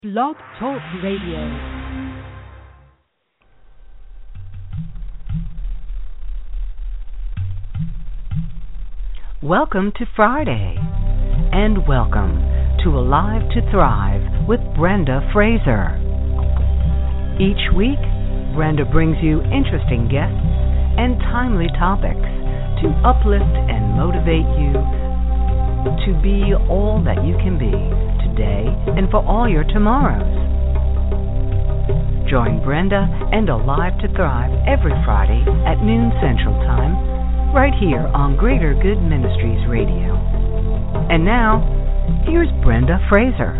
Blog Talk Radio. Welcome to Friday, and welcome to Alive to Thrive with Brenda Fraser. Each week, Brenda brings you interesting guests and timely topics to uplift and motivate you to be all that you can be today and for all your tomorrows. Join Brenda and Alive to Thrive every Friday at noon Central Time, right here on Greater Good Ministries Radio. And now, here's Brenda Fraser.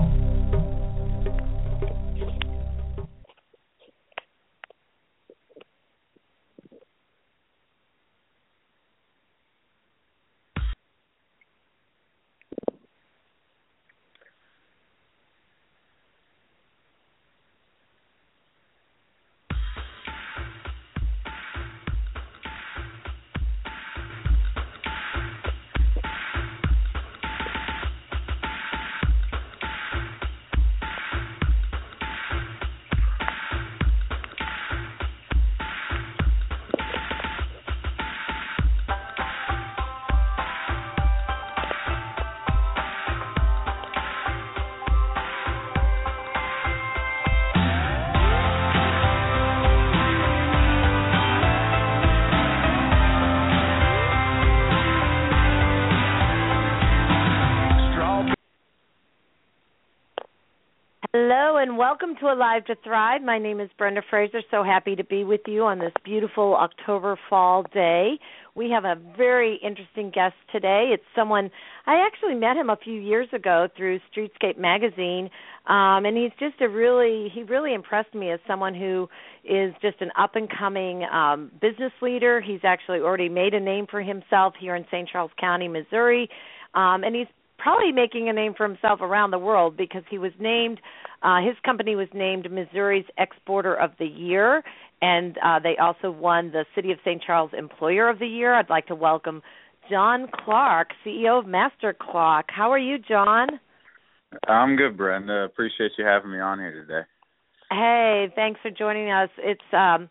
Hello and welcome to Alive to Thrive. My name is Brenda Fraser. So happy to be with you on this beautiful October fall day. We have a very interesting guest today. It's someone, I actually met him a few years ago through Streetscape magazine, and he's just he really impressed me as someone who is just an up-and-coming business leader. He's actually already made a name for himself here in St. Charles County, Missouri, and he's probably making a name for himself around the world because he was named, his company was named Missouri's Exporter of the Year, and they also won the City of St. Charles Employer of the Year. I'd like to welcome John Clark, CEO of Master Clock. How are you, John? I'm good, Brenda. Appreciate you having me on here today. Hey, thanks for joining us. It's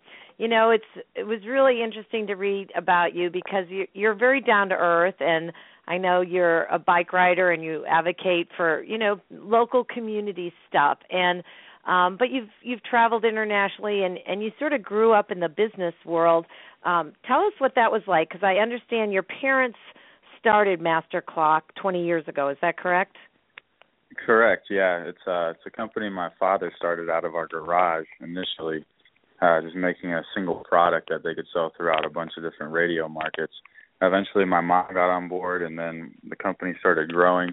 it was really interesting to read about you because you're very down to earth, and I know you're a bike rider and you advocate for, local community stuff. And but you've traveled internationally and you sort of grew up in the business world. Tell us what that was like, because I understand your parents started Master Clock 20 years ago. Is that correct? Correct. Yeah, it's a company my father started out of our garage initially, just making a single product that they could sell throughout a bunch of different radio markets. Eventually, my mom got on board, and then the company started growing.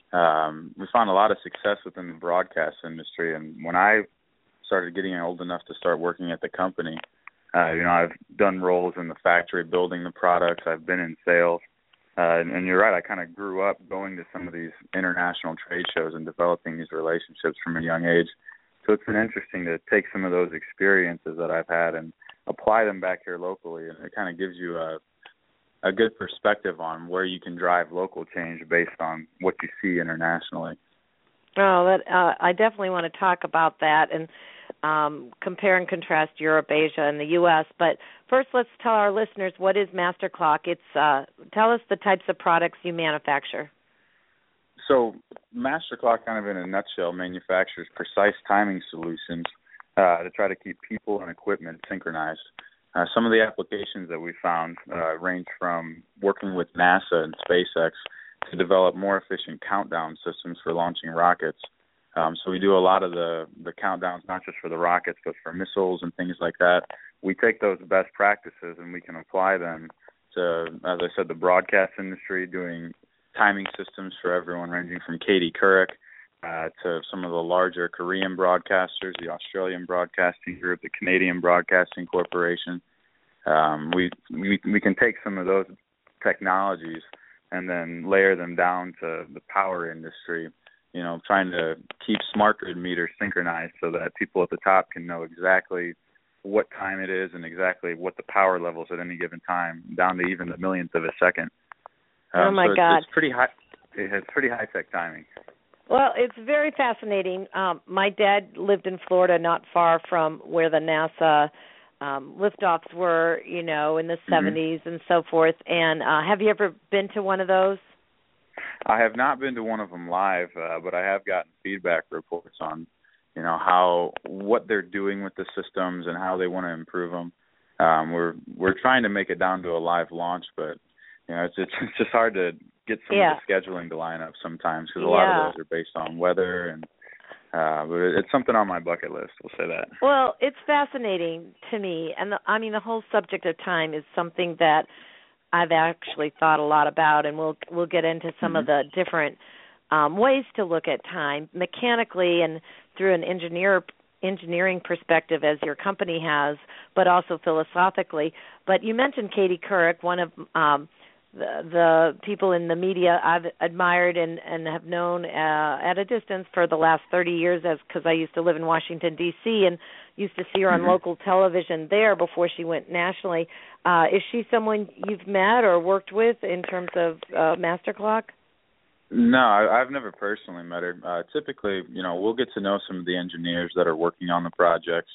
We found a lot of success within the broadcast industry, and when I started getting old enough to start working at the company, I've done roles in the factory building the products. I've been in sales, and you're right, I kind of grew up going to some of these international trade shows and developing these relationships from a young age. So it's been interesting to take some of those experiences that I've had and apply them back here locally, and it kind of gives you a good perspective on where you can drive local change based on what you see internationally. Oh, I definitely want to talk about that and compare and contrast Europe, Asia, and the U.S. But first, let's tell our listeners, what is Master Clock? Tell us the types of products you manufacture. So Master Clock, kind of in a nutshell, manufactures precise timing solutions to try to keep people and equipment synchronized. Some of the applications that we found range from working with NASA and SpaceX to develop more efficient countdown systems for launching rockets. So we do a lot of the countdowns, not just for the rockets, but for missiles and things like that. We take those best practices and we can apply them to, as I said, the broadcast industry, doing timing systems for everyone ranging from Katie Couric to some of the larger Korean broadcasters, the Australian Broadcasting Group, the Canadian Broadcasting Corporation. We can take some of those technologies and then layer them down to the power industry, trying to keep smart grid meters synchronized so that people at the top can know exactly what time it is and exactly what the power levels at any given time, down to even the millionth of a second. Oh my God! It's pretty high. It has pretty high tech timing. Well, it's very fascinating. My dad lived in Florida, not far from where the NASA liftoffs were, in the 70s and so forth. And have you ever been to one of those? I have not been to one of them live, but I have gotten feedback reports on, what they're doing with the systems and how they want to improve them. We're trying to make it down to a live launch, but it's just hard to get some of the scheduling to line up sometimes because a lot of those are based on weather and. But it's something on my bucket list. We'll say that. Well, it's fascinating to me, and the whole subject of time is something that I've actually thought a lot about, and we'll get into some of the different ways to look at time mechanically and through an engineering perspective, as your company has, but also philosophically. But you mentioned Katie Couric, one of the people in the media I've admired and have known at a distance for the last 30 years, because I used to live in Washington, D.C., and used to see her on local television there before she went nationally. Is she someone you've met or worked with in terms of Master Clock? No, I've never personally met her. Typically, we'll get to know some of the engineers that are working on the projects.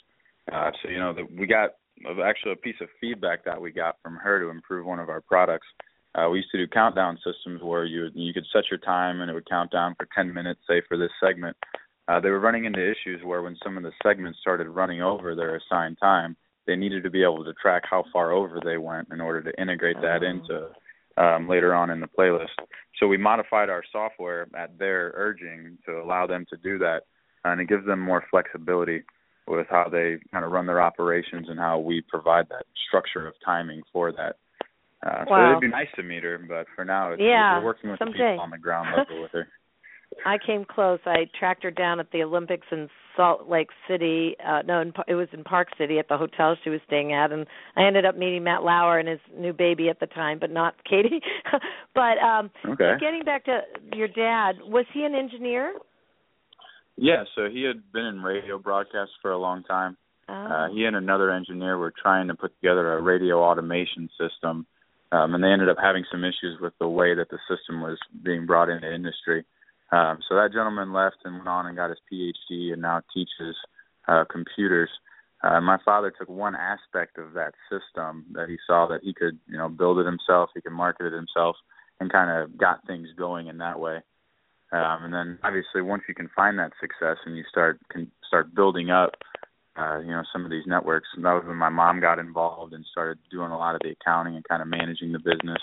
We got actually a piece of feedback that we got from her to improve one of our products. We used to do countdown systems where you could set your time and it would count down for 10 minutes, say, for this segment. They were running into issues where when some of the segments started running over their assigned time, they needed to be able to track how far over they went in order to integrate that into later on in the playlist. So we modified our software at their urging to allow them to do that, and it gives them more flexibility with how they kind of run their operations and how we provide that structure of timing for that. So it'd be nice to meet her, but for now, we're working with the people on the ground level with her. I came close. I tracked her down at the Olympics in Salt Lake City. It was in Park City at the hotel she was staying at, and I ended up meeting Matt Lauer and his new baby at the time, but not Katie. But getting back to your dad, was he an engineer? Yeah, so he had been in radio broadcasts for a long time. He and another engineer were trying to put together a radio automation system. And they ended up having some issues with the way that the system was being brought into industry. So that gentleman left and went on and got his PhD and now teaches computers. My father took one aspect of that system that he saw that he could, build it himself, he could market it himself, and kind of got things going in that way. And then obviously once you can find that success and you start building up, some of these networks. And that was when my mom got involved and started doing a lot of the accounting and kind of managing the business.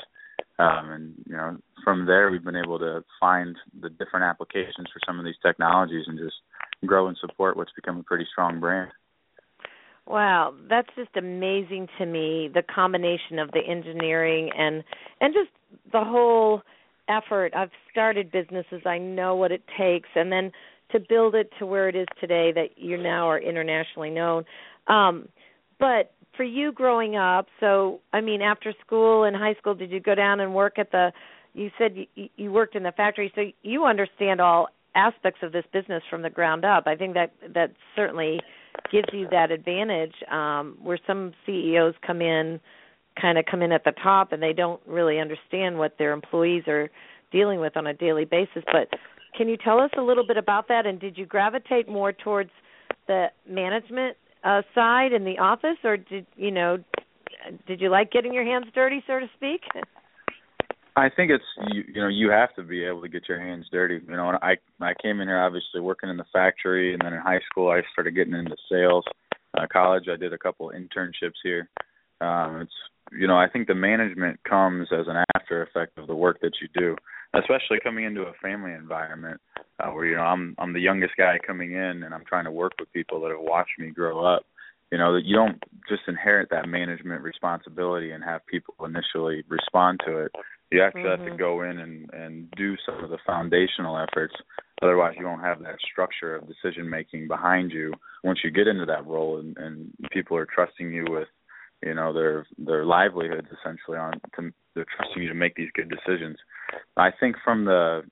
From there, we've been able to find the different applications for some of these technologies and just grow and support what's become a pretty strong brand. Wow, that's just amazing to me, the combination of the engineering and just the whole effort. I've started businesses. I know what it takes. And then to build it to where it is today that you now are internationally known. But for you growing up, after school and high school, did you go down and work you said you worked in the factory, so you understand all aspects of this business from the ground up. I think that certainly gives you that advantage where some CEOs come in at the top and they don't really understand what their employees are dealing with on a daily basis. But can you tell us a little bit about that? And did you gravitate more towards the management side in the office, or did you like getting your hands dirty, so to speak? I think it's you have to be able to get your hands dirty. And I came in here obviously working in the factory, and then in high school I started getting into sales. College I did a couple internships here. I think the management comes as an after effect of the work that you do, especially coming into a family environment where I'm the youngest guy coming in, and I'm trying to work with people that have watched me grow up. That you don't just inherit that management responsibility and have people initially respond to it. You actually have to go in and do some of the foundational efforts. Otherwise, you won't have that structure of decision making behind you once you get into that role, and people are trusting you with their livelihoods essentially they're trusting you to make these good decisions. I think from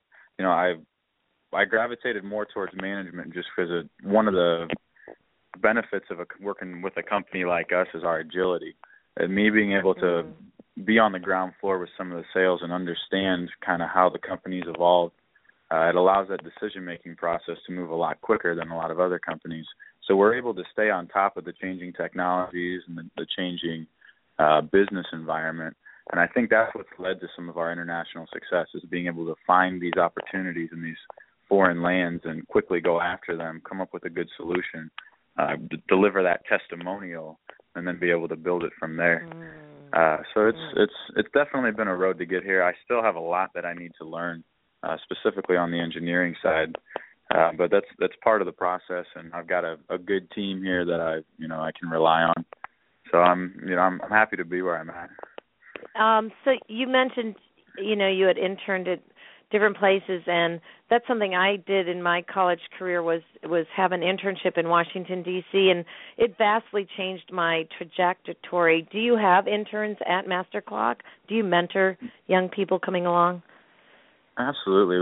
I gravitated more towards management just because one of the benefits of working with a company like us is our agility, and me being able to be on the ground floor with some of the sales and understand kind of how the company's evolved it allows that decision-making process to move a lot quicker than a lot of other companies. So we're able to stay on top of the changing technologies and the changing business environment. And I think that's what's led to some of our international success, is being able to find these opportunities in these foreign lands and quickly go after them, come up with a good solution, deliver that testimonial, and then be able to build it from there. So it's definitely been a road to get here. I still have a lot that I need to learn, specifically on the engineering side, but that's part of the process. And I've got a good team here that I can rely on. So I'm happy to be where I'm at. So you mentioned, you had interned at different places, and that's something I did in my college career was have an internship in Washington, D.C., and it vastly changed my trajectory. Do you have interns at Master Clock? Do you mentor young people coming along? Absolutely.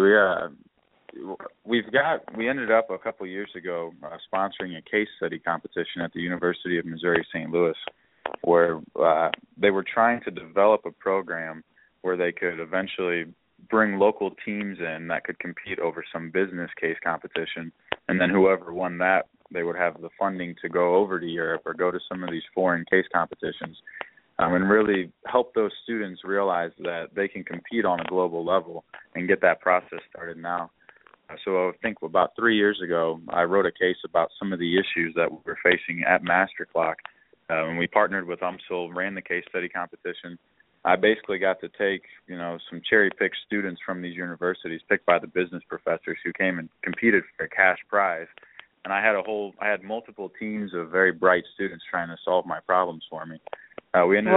We ended up a couple of years ago sponsoring a case study competition at the University of Missouri St. Louis, where they were trying to develop a program where they could eventually bring local teams in that could compete over some business case competition, and then whoever won that, they would have the funding to go over to Europe or go to some of these foreign case competitions, and really help those students realize that they can compete on a global level and get that process started now. So I think about 3 years ago, I wrote a case about some of the issues that we were facing at Master Clock, and we partnered with UMSL, ran the case study competition. I basically got to take, some cherry-picked students from these universities, picked by the business professors, who came and competed for a cash prize. And I had multiple teams of very bright students trying to solve my problems for me. We ended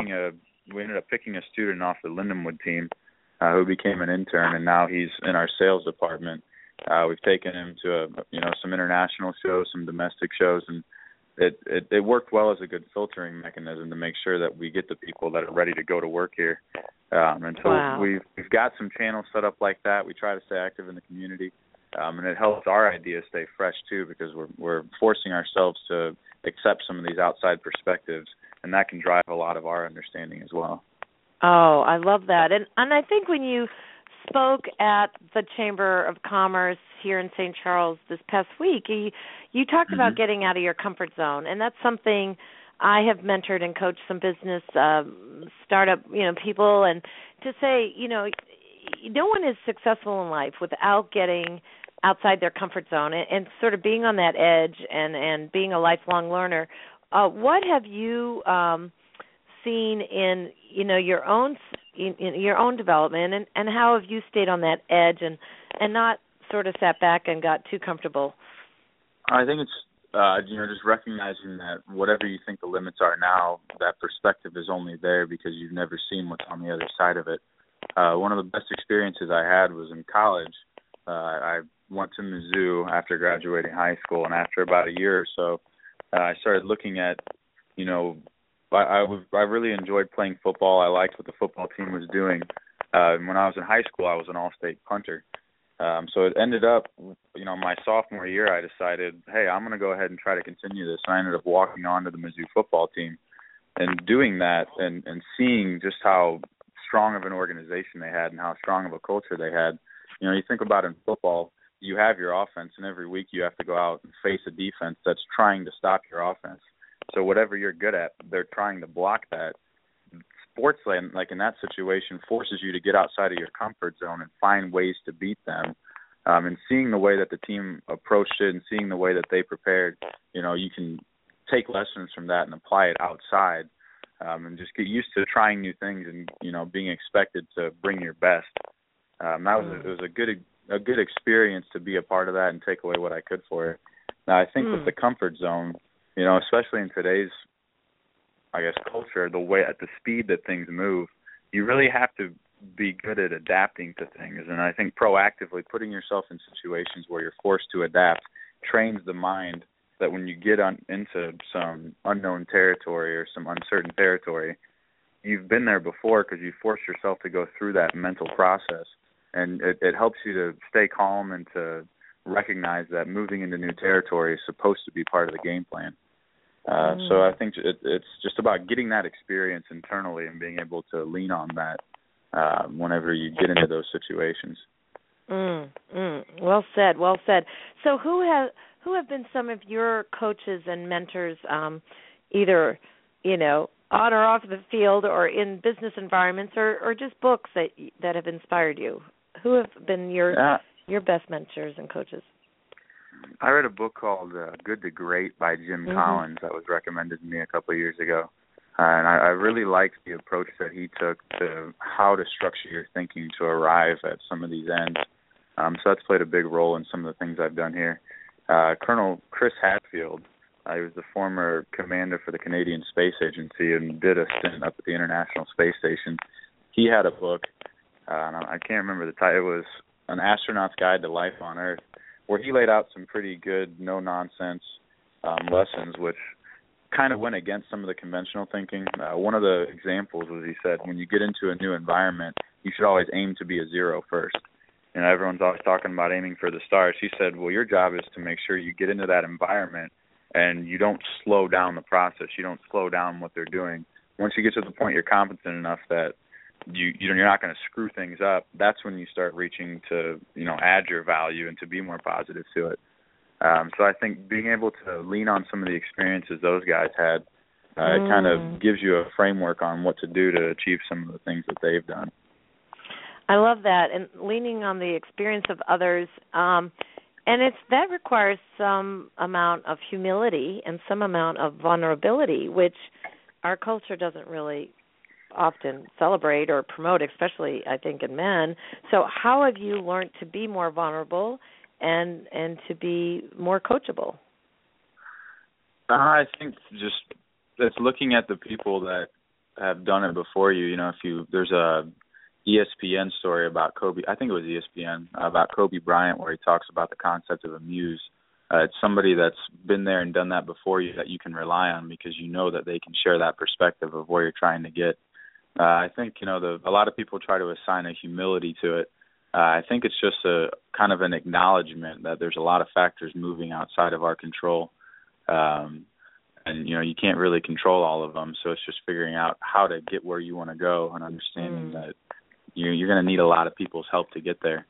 up picking a student off the Lindenwood team who became an intern, and now he's in our sales department. We've taken him to some international shows, some domestic shows, and it worked well as a good filtering mechanism to make sure that we get the people that are ready to go to work here. And so we've got some channels set up like that. We try to stay active in the community, and it helps our ideas stay fresh too, because we're forcing ourselves to accept some of these outside perspectives, and that can drive a lot of our understanding as well. Oh, I love that. And I think when you spoke at the Chamber of Commerce here in St. Charles this past week, you talked about getting out of your comfort zone, and that's something I have mentored and coached some business startup people, and to say no one is successful in life without getting outside their comfort zone and sort of being on that edge and being a lifelong learner. What have you seen in your own development, and how have you stayed on that edge and not sort of sat back and got too comfortable? I think it's just recognizing that whatever you think the limits are now, that perspective is only there because you've never seen what's on the other side of it. One of the best experiences I had was in college. I went to Mizzou after graduating high school, and after about a year or so, I started looking at, I really enjoyed playing football. I liked what the football team was doing. When I was in high school, I was an all-state punter. So it ended up, my sophomore year, I decided, hey, I'm going to go ahead and try to continue this. And I ended up walking on to the Mizzou football team and doing that and seeing just how strong of an organization they had and how strong of a culture they had. You think about in football, you have your offense, and every week you have to go out and face a defense that's trying to stop your offense. So whatever you're good at, they're trying to block that. Sports, like in that situation, forces you to get outside of your comfort zone and find ways to beat them. And seeing the way that the team approached it and seeing the way that they prepared, you can take lessons from that and apply it outside, and just get used to trying new things and, being expected to bring your best. It was a good experience to be a part of that and take away what I could for it. Now, I think with the comfort zone, especially in today's, culture, at the speed that things move, you really have to be good at adapting to things. And I think proactively putting yourself in situations where you're forced to adapt trains the mind that when you get into some unknown territory or some uncertain territory, you've been there before because you forced yourself to go through that mental process. And it helps you to stay calm and to recognize that moving into new territory is supposed to be part of the game plan. So I think it's just about getting that experience internally and being able to lean on that whenever you get into those situations. Well said. Well said. So, who have been some of your coaches and mentors, either on or off the field, or in business environments, or just books that have inspired you? Who have been your best mentors and coaches? I read a book called Good to Great by Jim Collins that was recommended to me a couple of years ago. And I really liked the approach that he took to how to structure your thinking to arrive at some of these ends. So that's played a big role in some of the things I've done here. Colonel Chris Hadfield, he was the former commander for the Canadian Space Agency and did a stint up at the International Space Station. He had a book, and I can't remember the title. It was An Astronaut's Guide to Life on Earth, where he laid out some pretty good, no-nonsense lessons, which kind of went against some of the conventional thinking. One of the examples was, he said, when you get into a new environment, you should always aim to be a zero first. Everyone's always talking about aiming for the stars. He said, well, your job is to make sure you get into that environment and you don't slow down the process. You don't slow down what they're doing. Once you get to the point you're competent enough that you're not going to screw things up, that's when you start reaching to, add your value and to be more positive to it. So I think being able to lean on some of the experiences those guys had, it kind of gives you a framework on what to do to achieve some of the things that they've done. I love that, and leaning on the experience of others, and that requires some amount of humility and some amount of vulnerability, which our culture doesn't really often celebrate or promote, especially, I think, in men. So how have you learned to be more vulnerable and to be more coachable? I think just it's looking at the people that have done it before you. There's a ESPN story about Kobe, I think it was ESPN, about Kobe Bryant, where he talks about the concept of a muse. It's somebody that's been there and done that before you that you can rely on because you know that they can share that perspective of where you're trying to get. I think, a lot of people try to assign a humility to it. I think it's just a kind of an acknowledgement that there's a lot of factors moving outside of our control. And, you can't really control all of them. So it's just figuring out how to get where you want to go and understanding that you're going to need a lot of people's help to get there.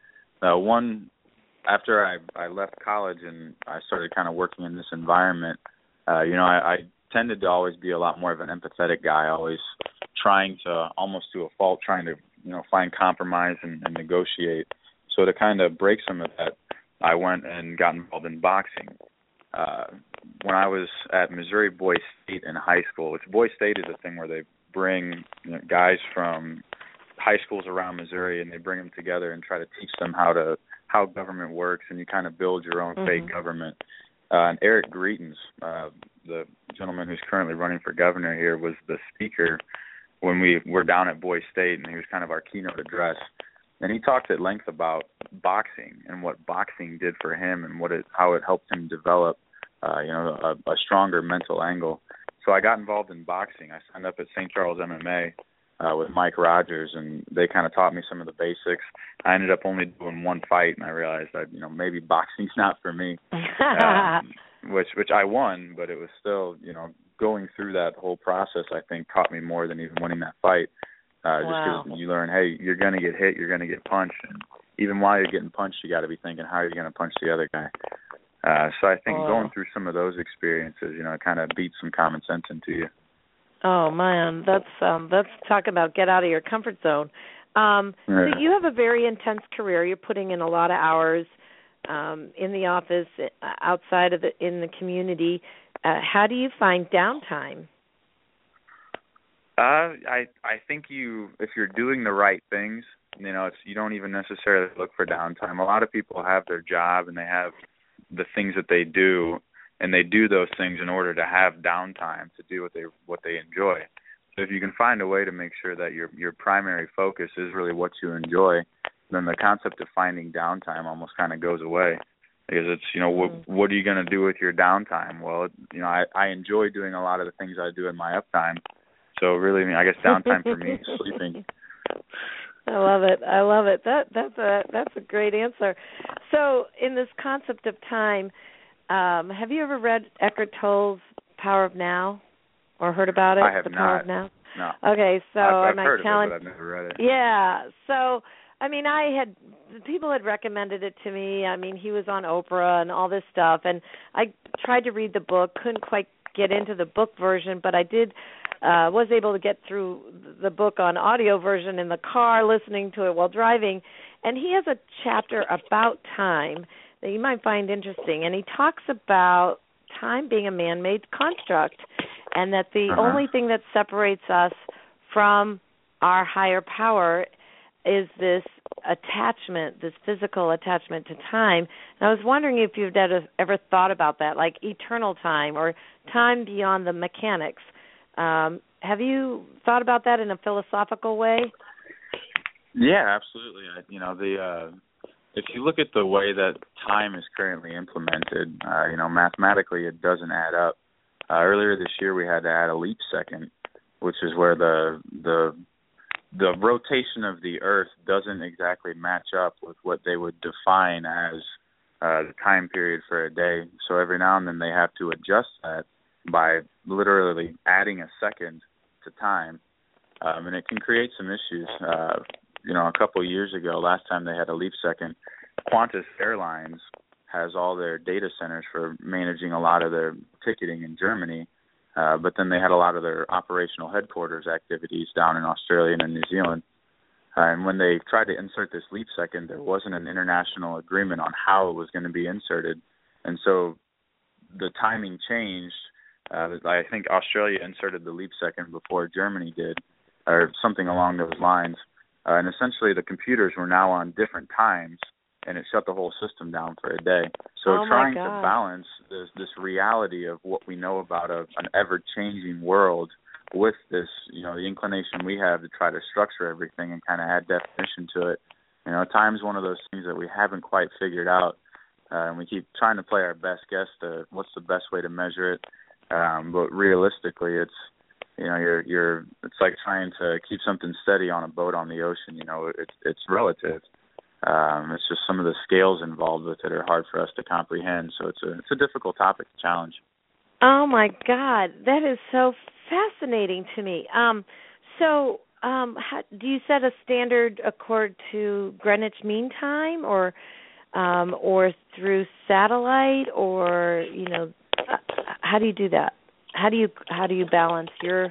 After I left college and I started kind of working in this environment, I tended to always be a lot more of an empathetic guy, always trying to, almost to a fault, trying to, find compromise and negotiate. So to kind of break some of that, I went and got involved in boxing. When I was at Missouri Boys State in high school, which Boys State is a thing where they bring guys from high schools around Missouri and they bring them together and try to teach them how government works, and you kind of build your own fake government. And Eric Greitens, the gentleman who's currently running for governor here, was the speaker when we were down at Boys State, and he was kind of our keynote address. And he talked at length about boxing and what boxing did for him and how it helped him develop, a stronger mental angle. So I got involved in boxing. I signed up at St. Charles MMA with Mike Rogers, and they kind of taught me some of the basics. I ended up only doing one fight, and I realized that maybe boxing's not for me, which I won, but it was still going through that whole process, I think, taught me more than even winning that fight. Just because you learn, hey, you're going to get hit, you're going to get punched, and even while you're getting punched, you got to be thinking, how are you going to punch the other guy? So I think going through some of those experiences, it kind of beats some common sense into you. Oh man, that's talk about get out of your comfort zone. So you have a very intense career. You're putting in a lot of hours in the office, outside of in the community. How do you find downtime? I think if you're doing the right things, you don't even necessarily look for downtime. A lot of people have their job and they have the things that they do, and they do those things in order to have downtime to do what they enjoy. So if you can find a way to make sure that your primary focus is really what you enjoy, then the concept of finding downtime almost kind of goes away. Because it's, what are you going to do with your downtime? Well, I enjoy doing a lot of the things I do in my uptime. So really, I guess downtime for me is sleeping. I love it. That's a great answer. So in this concept of time, have you ever read Eckhart Tolle's Power of Now, or heard about it? I have The Power not. of Now. No. Okay, so I've am I heard challenged? of it, but I've never read it. Yeah. So I mean, people had recommended it to me. I mean, he was on Oprah and all this stuff, and I tried to read the book, couldn't quite get into the book version, but I was able to get through the book on audio version in the car, listening to it while driving. And he has a chapter about time that you might find interesting, and he talks about time being a man-made construct, and that the only thing that separates us from our higher power is this attachment, this physical attachment to time. And I was wondering if you've ever thought about that, like eternal time or time beyond the mechanics. Have you thought about that in a philosophical way? Yeah, absolutely. If you look at the way that time is currently implemented, mathematically it doesn't add up. Earlier this year we had to add a leap second, which is where the rotation of the Earth doesn't exactly match up with what they would define as the time period for a day. So every now and then they have to adjust that by literally adding a second to time, and it can create some issues. A couple of years ago, last time they had a leap second, Qantas Airlines has all their data centers for managing a lot of their ticketing in Germany, but then they had a lot of their operational headquarters activities down in Australia and in New Zealand. And when they tried to insert this leap second, there wasn't an international agreement on how it was going to be inserted. And so the timing changed. I think Australia inserted the leap second before Germany did, or something along those lines. And essentially the computers were now on different times, and it shut the whole system down for a day. So trying to balance this reality of what we know about an ever-changing world with this, the inclination we have to try to structure everything and kind of add definition to it. Time's one of those things that we haven't quite figured out, and we keep trying to play our best guess to what's the best way to measure it. But realistically, it's it's like trying to keep something steady on a boat on the ocean. It's relative. It's just some of the scales involved with it are hard for us to comprehend. So it's a difficult topic to challenge. Oh my God, that is so fascinating to me. Do you set a standard according to Greenwich Mean Time, or through satellite, or how do you do that? How do you balance your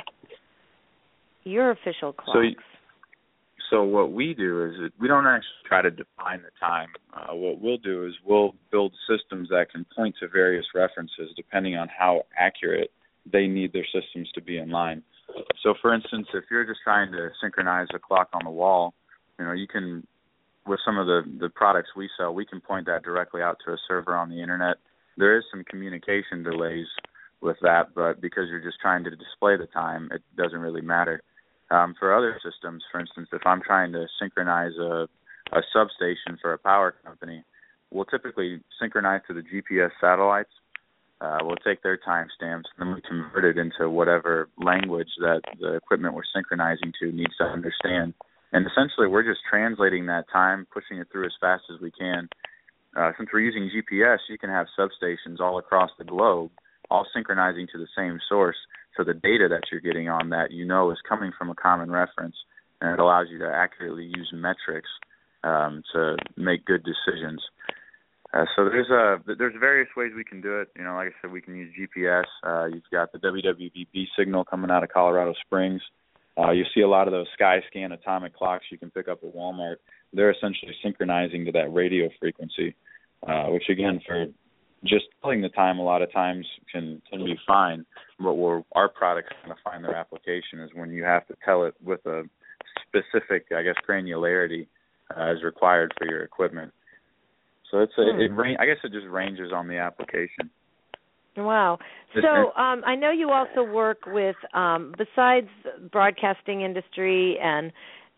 official clocks? So what we do is we don't actually try to define the time. What we'll do is we'll build systems that can point to various references depending on how accurate they need their systems to be in line. So, for instance, if you're just trying to synchronize a clock on the wall, you can, with some of the products we sell, we can point that directly out to a server on the internet. There is some communication delays with that, but because you're just trying to display the time, it doesn't really matter. For other systems, for instance, if I'm trying to synchronize a substation for a power company, we'll typically synchronize to the GPS satellites. We'll take their timestamps, and then we convert it into whatever language that the equipment we're synchronizing to needs to understand. And essentially, we're just translating that time, pushing it through as fast as we can. Since we're using GPS, you can have substations all across the globe, all synchronizing to the same source. So the data that you're getting on that, is coming from a common reference, and it allows you to accurately use metrics to make good decisions. So there's various ways we can do it. Like I said, we can use GPS. You've got the WWVB signal coming out of Colorado Springs. You see a lot of those SkyScan atomic clocks you can pick up at Walmart. They're essentially synchronizing to that radio frequency, which again, for just telling the time a lot of times can be fine. But where our products kind of find their application is when you have to tell it with a specific, granularity as required for your equipment. So I guess it just ranges on the application. Wow. So I know you also work with, besides broadcasting industry and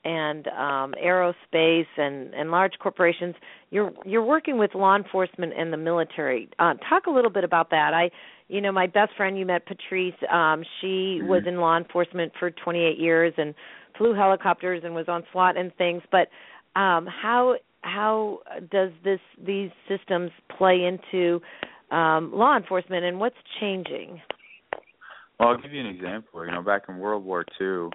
aerospace and large corporations, you're working with law enforcement and the military. Talk a little bit about that. My best friend, you met, Patrice, she was in law enforcement for 28 years and flew helicopters and was on SWAT and things. But how does these systems play into law enforcement, and what's changing? Well, I'll give you an example. Back in World War II,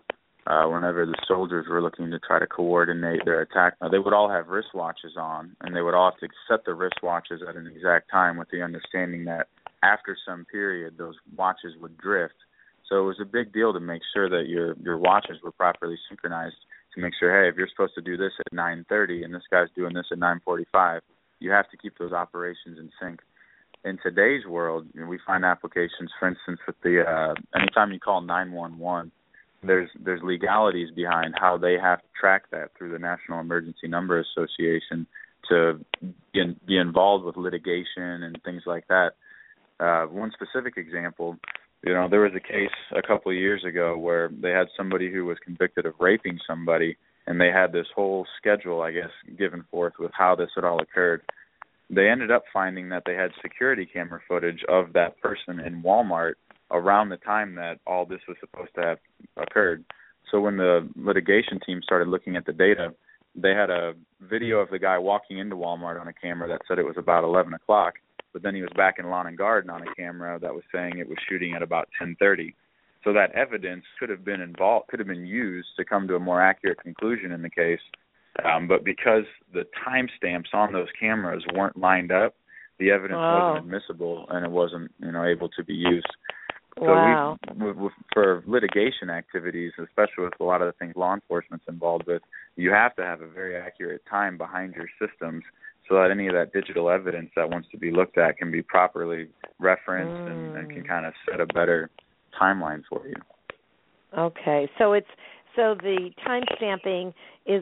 whenever the soldiers were looking to try to coordinate their attack. Now, they would all have wristwatches on, and they would all have to set the wristwatches at an exact time with the understanding that after some period, those watches would drift. So it was a big deal to make sure that your watches were properly synchronized, to make sure, hey, if you're supposed to do this at 9:30 and this guy's doing this at 9:45, you have to keep those operations in sync. In today's world, we find applications, for instance, with the anytime you call 911, there's legalities behind how they have to track that through the National Emergency Number Association to be involved with litigation and things like that. One specific example, there was a case a couple of years ago where they had somebody who was convicted of raping somebody, and they had this whole schedule, I guess, given forth with how this had all occurred. They ended up finding that they had security camera footage of that person in Walmart around the time that all this was supposed to have occurred. So when the litigation team started looking at the data, they had a video of the guy walking into Walmart on a camera that said it was about 11 o'clock, but then he was back in Lawn and Garden on a camera that was saying it was shooting at about 10:30. So that evidence could have been used to come to a more accurate conclusion in the case. But because the timestamps on those cameras weren't lined up, the evidence wasn't admissible and it wasn't, able to be used. So for litigation activities, especially with a lot of the things law enforcement's involved with, you have to have a very accurate time behind your systems so that any of that digital evidence that wants to be looked at can be properly referenced and can kind of set a better timeline for you. Okay, so the time stamping is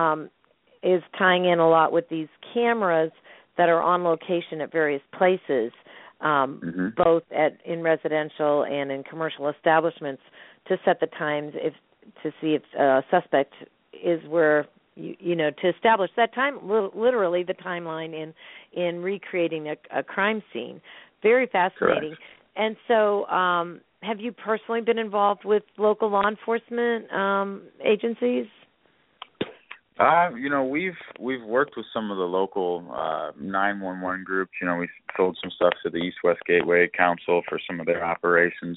tying in a lot with these cameras that are on location at various places, both in residential and in commercial establishments, to set the times to see if a suspect is where to establish that time, literally the timeline in recreating a crime scene. Very fascinating. Correct. And so, have you personally been involved with local law enforcement agencies? We've worked with some of the local 911 groups. We sold some stuff to the East West Gateway Council for some of their operations.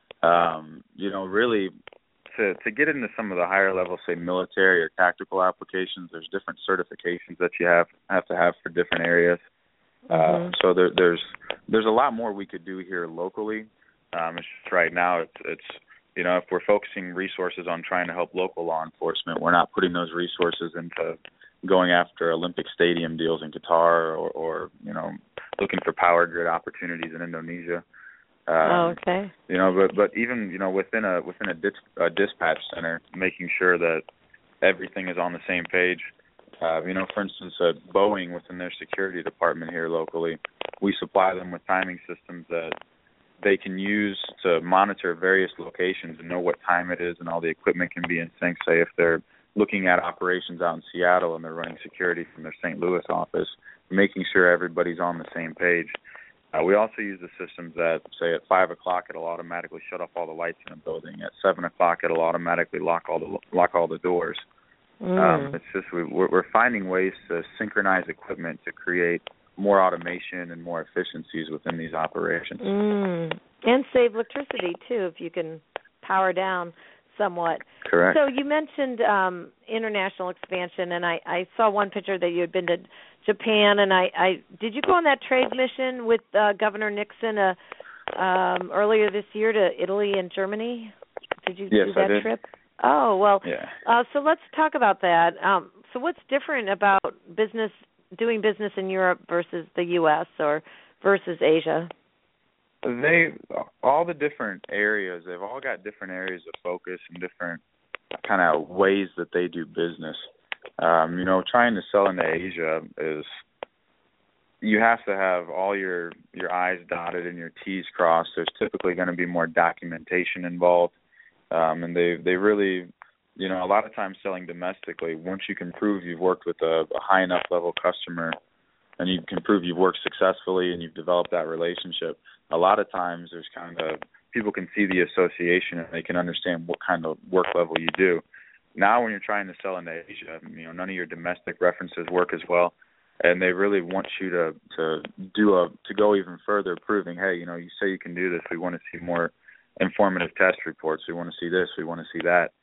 Really to get into some of the higher level, say military or tactical applications, there's different certifications that you have to have for different areas. So there's a lot more we could do here locally. It's just right now it's if we're focusing resources on trying to help local law enforcement, we're not putting those resources into going after Olympic Stadium deals in Qatar or looking for power grid opportunities in Indonesia. Okay. But even within a dispatch center, making sure that everything is on the same page. For instance, Boeing within their security department here locally, we supply them with timing systems that they can use to monitor various locations and know what time it is, and all the equipment can be in sync. Say if they're looking at operations out in Seattle and they're running security from their St. Louis office, making sure everybody's on the same page. We also use the systems that, say, at 5 o'clock, it'll automatically shut off all the lights in a building. At 7 o'clock, it'll automatically lock all the doors. It's just we're finding ways to synchronize equipment to create more automation and more efficiencies within these operations. And save electricity, too, if you can power down somewhat. Correct. So you mentioned international expansion, and I saw one picture that you had been to Japan, and did you go on that trade mission with Governor Nixon earlier this year to Italy and Germany? Did you do that trip? Oh, well, yeah. So let's talk about that. So what's different about doing business in Europe versus the U.S. or versus Asia? All the different areas, they've all got different areas of focus and different kind of ways that they do business. Trying to sell into Asia is, you have to have all your I's dotted and your T's crossed. There's typically going to be more documentation involved. And they really, a lot of times selling domestically, once you can prove you've worked with a high enough level customer and you can prove you've worked successfully and you've developed that relationship, a lot of times there's kind of, people can see the association and they can understand what kind of work level you do. Now when you're trying to sell into Asia, none of your domestic references work as well. And they really want you to go even further, proving, hey, you say you can do this. We want to see more informative test reports. We want to see this. We want to see that.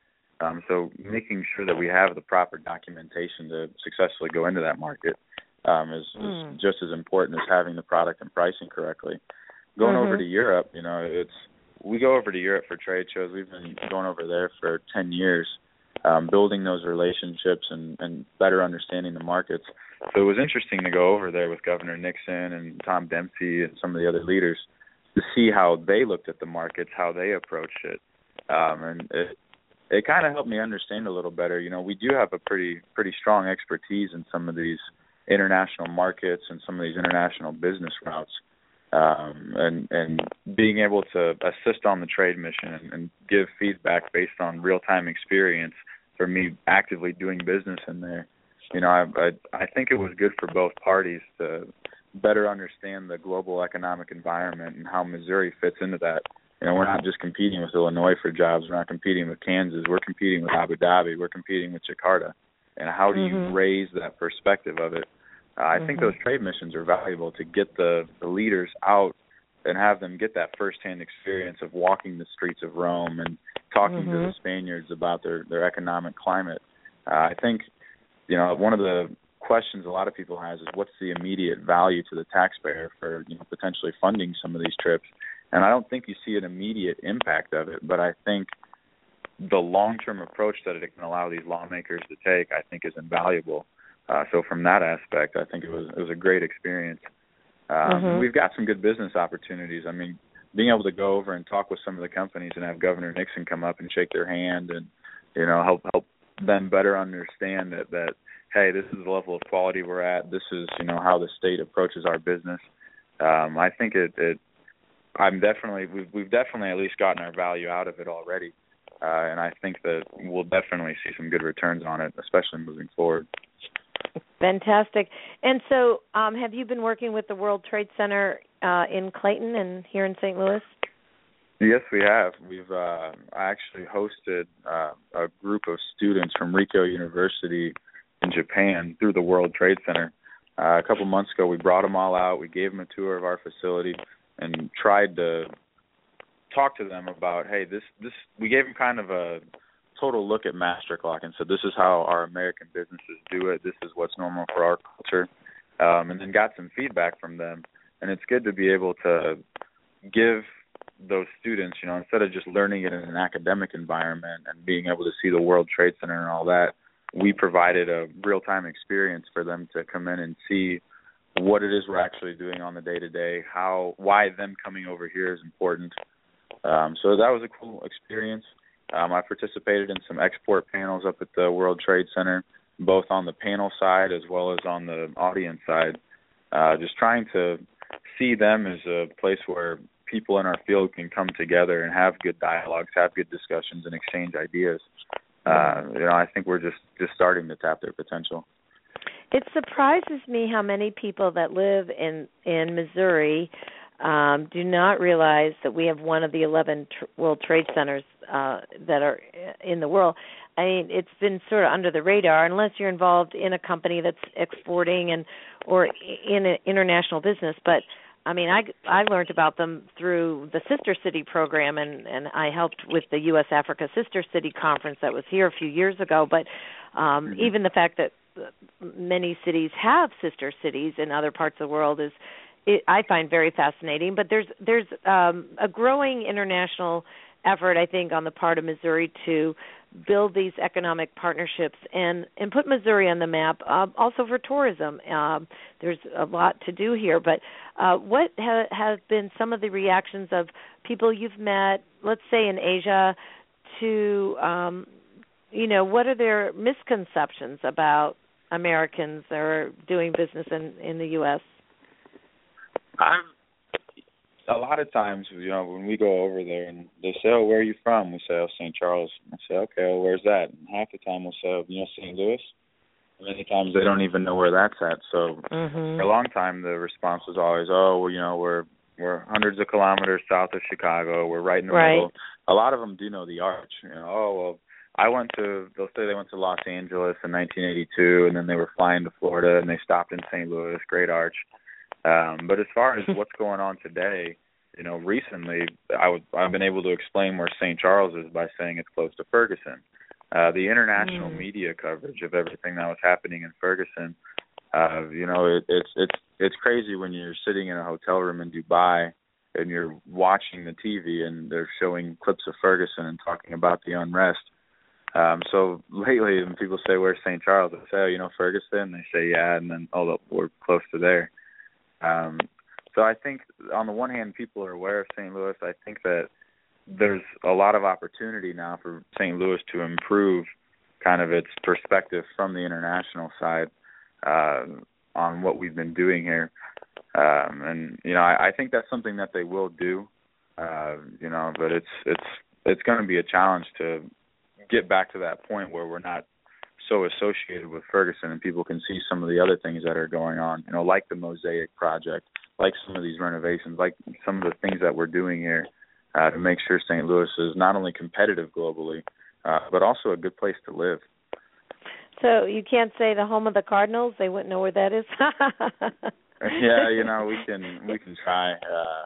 So making sure that we have the proper documentation to successfully go into that market is just as important as having the product and pricing correctly. Going over to Europe, we go over to Europe for trade shows. We've been going over there for 10 years, building those relationships and better understanding the markets. So it was interesting to go over there with Governor Nixon and Tom Dempsey and some of the other leaders to see how they looked at the markets, how they approached it. And it kind of helped me understand a little better. We do have a pretty strong expertise in some of these international markets and some of these international business routes. And being able to assist on the trade mission and give feedback based on real-time experience for me actively doing business in there, I think it was good for both parties to better understand the global economic environment and how Missouri fits into that. We're not just competing with Illinois for jobs. We're not competing with Kansas. We're competing with Abu Dhabi. We're competing with Jakarta. And how do you raise that perspective of it? I think those trade missions are valuable to get the leaders out and have them get that firsthand experience of walking the streets of Rome and talking to the Spaniards about their economic climate. I think, one of the questions a lot of people has is what's the immediate value to the taxpayer for potentially funding some of these trips. And I don't think you see an immediate impact of it, but I think the long-term approach that it can allow these lawmakers to take, I think, is invaluable. So from that aspect, I think it was a great experience. We've got some good business opportunities. I mean, being able to go over and talk with some of the companies and have Governor Nixon come up and shake their hand and help them better understand that hey, this is the level of quality we're at. This is how the state approaches our business. I think we've definitely at least gotten our value out of it already, and I think that we'll definitely see some good returns on it, especially moving forward. Fantastic. And so have you been working with the World Trade Center in Clayton and here in St. Louis? Yes, we have. We've actually hosted a group of students from Rikkyo University in Japan through the World Trade Center. A couple months ago, we brought them all out. We gave them a tour of our facility and tried to talk to them about, hey, this. We gave them kind of a total look at MasterClock and said, this is how our American businesses do it. This is what's normal for our culture, and then got some feedback from them. And it's good to be able to give those students, instead of just learning it in an academic environment and being able to see the World Trade Center and all that, we provided a real-time experience for them to come in and see what it is we're actually doing on the day-to-day, why them coming over here is important. So that was a cool experience. I participated in some export panels up at the World Trade Center, both on the panel side as well as on the audience side, just trying to see them as a place where people in our field can come together and have good dialogues, have good discussions, and exchange ideas. I think we're just starting to tap their potential. It surprises me how many people that live in Missouri do not realize that we have one of the 11 World Trade Centers that are in the world. I mean, it's been sort of under the radar unless you're involved in a company that's exporting or in an international business. But I mean, I learned about them through the Sister City program, and I helped with the U.S. Africa Sister City Conference that was here a few years ago. But even the fact that many cities have sister cities in other parts of the world I find very fascinating. But there's a growing international effort, I think, on the part of Missouri to build these economic partnerships and put Missouri on the map, also for tourism. There's a lot to do here, but what have been some of the reactions of people you've met, let's say in Asia, to, what are their misconceptions about Americans that are doing business in the U.S.? A lot of times, when we go over there and they say, oh, where are you from? We say, oh, St. Charles. I say, okay, well, where's that? And half the time we'll say, oh, St. Louis. Many times they don't even know where that's at. So for a long time, the response was always, oh, well, we're hundreds of kilometers south of Chicago. We're right in the middle. A lot of them do know the arch. They'll say they went to Los Angeles in 1982, and then they were flying to Florida, and they stopped in St. Louis, great arch. But as far as what's going on today, recently I've been able to explain where St. Charles is by saying it's close to Ferguson. The international media coverage of everything that was happening in Ferguson, it's crazy when you're sitting in a hotel room in Dubai and you're watching the TV and they're showing clips of Ferguson and talking about the unrest. So lately, when people say, "Where's St. Charles?" I say, Ferguson. They say, "Yeah," and then, we're close to there. So I think, on the one hand, people are aware of St. Louis. I think that there's a lot of opportunity now for St. Louis to improve kind of its perspective from the international side on what we've been doing here. I think that's something that they will do, but it's going to be a challenge to get back to that point where we're not so associated with Ferguson and people can see some of the other things that are going on, like the Mosaic Project, like some of these renovations, like some of the things that we're doing here to make sure St. Louis is not only competitive globally, but also a good place to live. So you can't say the home of the Cardinals? They wouldn't know where that is? Yeah, we can try.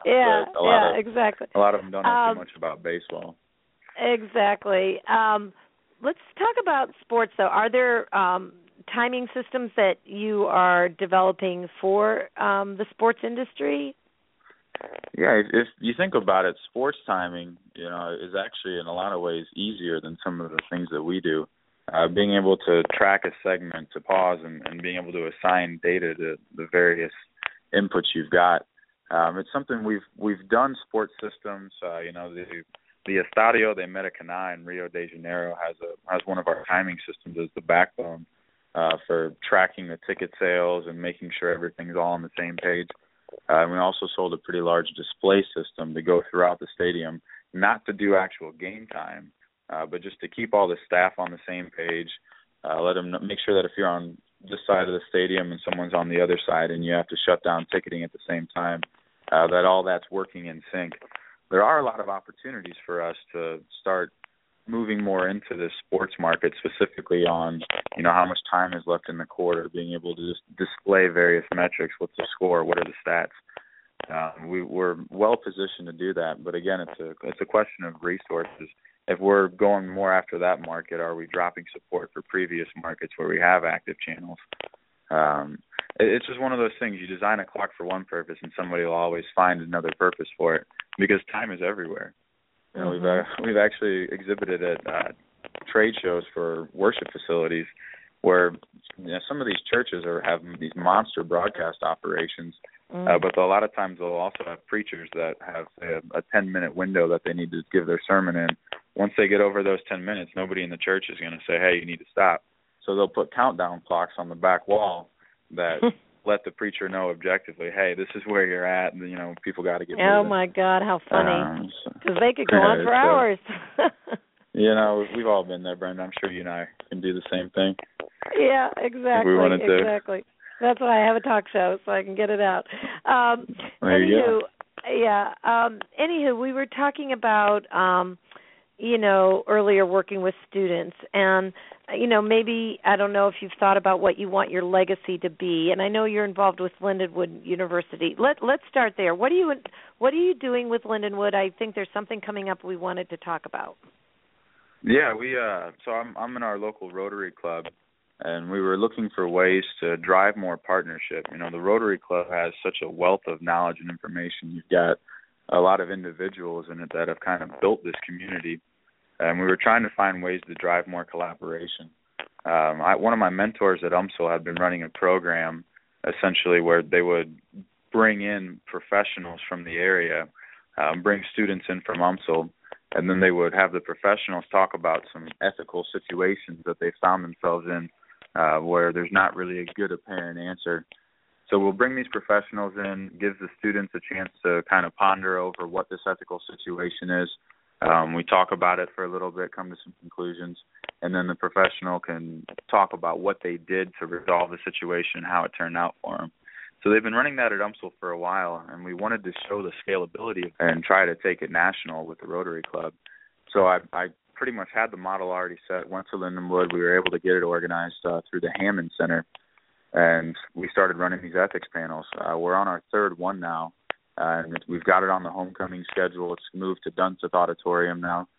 Exactly. A lot of them don't know too much about baseball. Exactly. Let's talk about sports, though. Are there timing systems that you are developing for the sports industry? Yeah, if you think about it, sports timing, is actually in a lot of ways easier than some of the things that we do. Being able to track a segment, to pause, and being able to assign data to the various inputs you've got. It's something we've done sports systems. The Estadio de Maracanã in Rio de Janeiro has one of our timing systems as the backbone for tracking the ticket sales and making sure everything's all on the same page. And we also sold a pretty large display system to go throughout the stadium, not to do actual game time, but just to keep all the staff on the same page, let them make sure that if you're on this side of the stadium and someone's on the other side and you have to shut down ticketing at the same time, that all that's working in sync. There are a lot of opportunities for us to start moving more into the sports market, specifically on, how much time is left in the quarter, being able to just display various metrics. What's the score? What are the stats? We're well positioned to do that, but again, it's a question of resources. If we're going more after that market, are we dropping support for previous markets where we have active channels? It's just one of those things. You design a clock for one purpose, and somebody will always find another purpose for it because time is everywhere. We've actually exhibited at trade shows for worship facilities where some of these churches have these monster broadcast operations, but a lot of times they'll also have preachers that have a 10-minute window that they need to give their sermon in. Once they get over those 10 minutes, nobody in the church is going to say, "Hey, you need to stop." So they'll put countdown clocks on the back wall that let the preacher know objectively, "Hey, this is where you're at," and people got to get moving. Oh my God, how funny! Because they could go on for hours. We've all been there, Brenda. I'm sure you and I can do the same thing. Yeah, exactly. If we wanted to. Exactly. That's why I have a talk show, so I can get it out. There you go. Yeah. Anywho, we were talking about, earlier working with students, and maybe, I don't know if you've thought about what you want your legacy to be, and I know you're involved with Lindenwood University. Let's start there. What are you doing with Lindenwood? I think there's something coming up we wanted to talk about. Yeah, so I'm in our local Rotary Club, and we were looking for ways to drive more partnership. The Rotary Club has such a wealth of knowledge and information. You've got a lot of individuals in it that have kind of built this community, and we were trying to find ways to drive more collaboration. One of my mentors at UMSL had been running a program essentially where they would bring in professionals from the area, bring students in from UMSL, and then they would have the professionals talk about some ethical situations that they found themselves in where there's not really a good apparent answer. So we'll bring these professionals in, gives the students a chance to kind of ponder over what this ethical situation is. We talk about it for a little bit, come to some conclusions, and then the professional can talk about what they did to resolve the situation, how it turned out for them. So they've been running that at UMSL for a while, and we wanted to show the scalability and try to take it national with the Rotary Club. So I pretty much had the model already set, went to Lindenwood. We were able to get it organized through the Hammond Center, and we started running these ethics panels. We're on our third one now, and we've got it on the homecoming schedule. It's moved to Dunseth Auditorium now.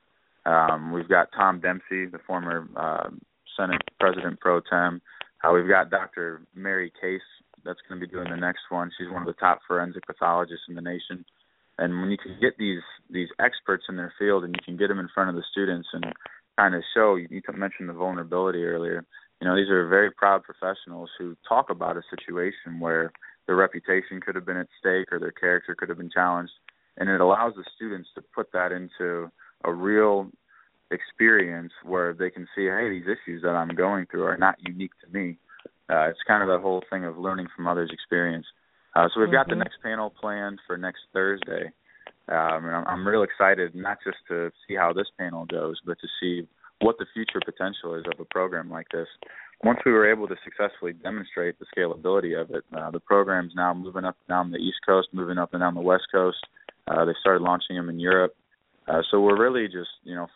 We've got Tom Dempsey, the former Senate President Pro Tem. We've got Dr. Mary Case that's going to be doing the next one. She's one of the top forensic pathologists in the nation. And when you can get these experts in their field and you can get them in front of the students and kind of show, you mentioned the vulnerability earlier, these are very proud professionals who talk about a situation where their reputation could have been at stake or their character could have been challenged. And it allows the students to put that into a real experience where they can see, hey, these issues that I'm going through are not unique to me. It's kind of that whole thing of learning from others' experience. So we've got the next panel planned for next Thursday. And I'm real excited not just to see how this panel goes, but to see what the future potential is of a program like this. Once we were able to successfully demonstrate the scalability of it, the program's now moving up and down the East Coast, moving up and down the West Coast. They started launching them in Europe. So we're really just,